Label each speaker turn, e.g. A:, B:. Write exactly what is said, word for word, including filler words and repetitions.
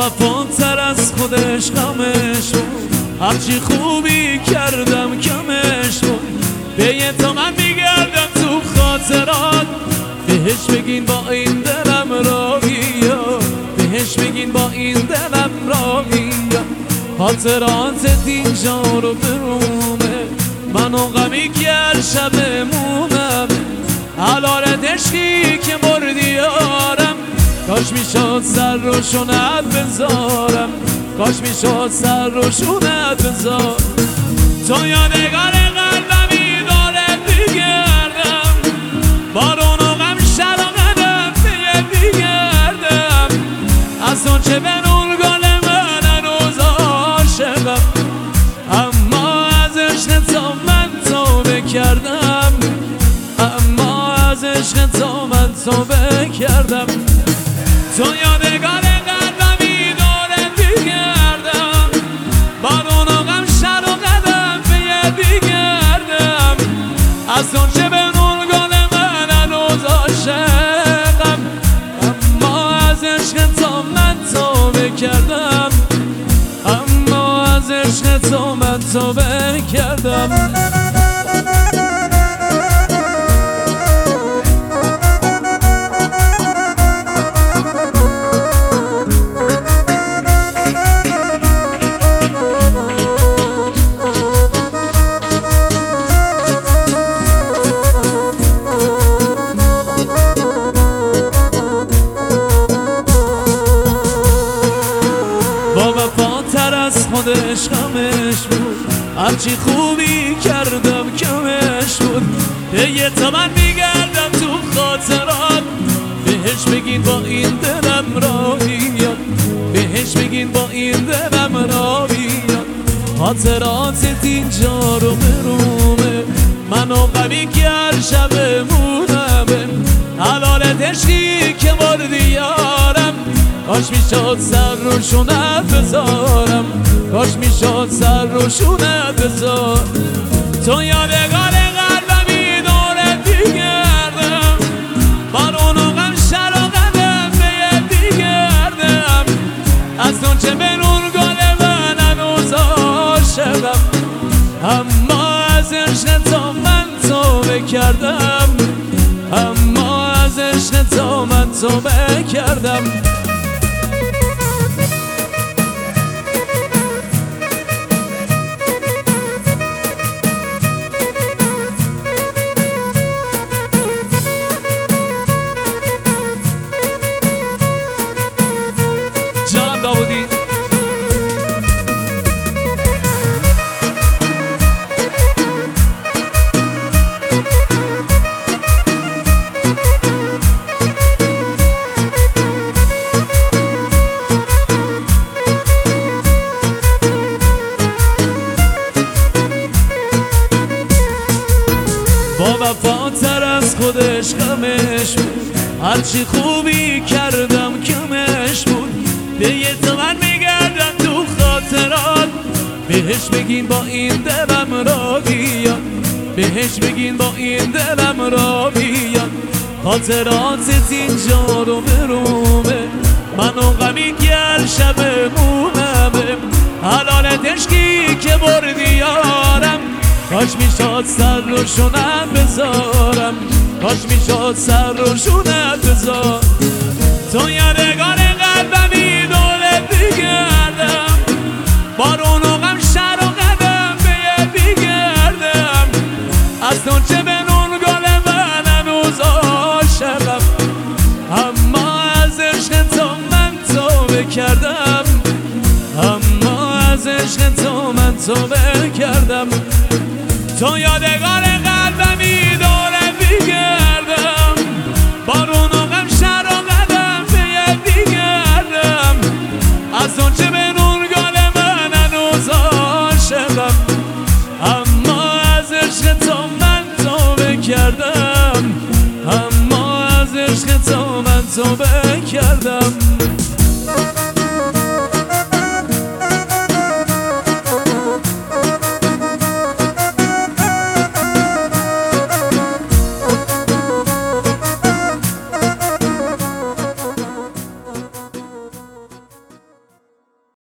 A: وفاتر از خودش غمش بود، هرچی خوبی کردم کمش بود. به یه تا من میگردم تو خاطرات، بهش بگین با این دلم راویا، بهش بگین با این دلم راویا. خاطرات اینجا رو برومه، منو غمی کرد شبمونم. حلال دشکی که بردی یارم، کاش میشد سر رو شونت بذارم، کاش میشد سر رو شونت بذار. تو یادگار قلبمی داره بگردم، بارون و غم شر و قدم بگردم. از اون چه به نور گل من هنوز عاشقم، اما از عشق تو من توبه کردم، اما از عشق تو من توبه کردم. تو یادگار قلبمی داره بگردم، بارون و غم شر و قدم بگردم. از اون چه به نور گل من هنوز عاشقم، اما از عشق تو من توبه کردم، اما از عشق تو من توبه کردم. وفاتر از خودش غمش بود، هرچی خوبی کردم کمش بود. به یه تا من میگردم تو خاطرات، بهش بگین با این دلم راویا، بهش بگین با این دلم راویا. خاطرات اینجا رو برومه، منو غمی کرد شبمونمه. حلال دشکی که بردی یارم، کاش میشد سر رو شونت بذارم، کاش میشد سر رو شونت بذار. تو یادگار قلبمی داره بگردم، بارون و غم شر و قدم بگردم. از اون چه به نور گل من هنوز عاشقم، اما از عشق تو من توبه کردم، اما از عشق تو من توبه کردم. وفاتر از خودش غمش بود، هرچی خوبی کردم کمش بود. به یه تا من میگردم تو خاطرات، بهش بگین با این دلم راویا، بهش بگین با این دلم راویا. خاطرات اینجا رو برومه، منو غمی کرد شبمونمه. حلال دشکی که بردی یارم، کاش میشد سر رو شونت بذارم، کاش میشد سر رو شونت بذار. تو یادگار قلبمی داره بگردم، بارون و غم شر و قدم بگردم. از اون چه به نور گل من هنوز عاشقم، اما از عشق تو من توبه کردم، اما از عشق تو من توبه کردم. تو یادگار قلبمی داره بگردم، بارون و غم شر و قدم بگردم. از اون چه به نور گل من هنوز عاشقم، اما از عشق تو من توبه کردم، اما از عشق تو من توبه کردم.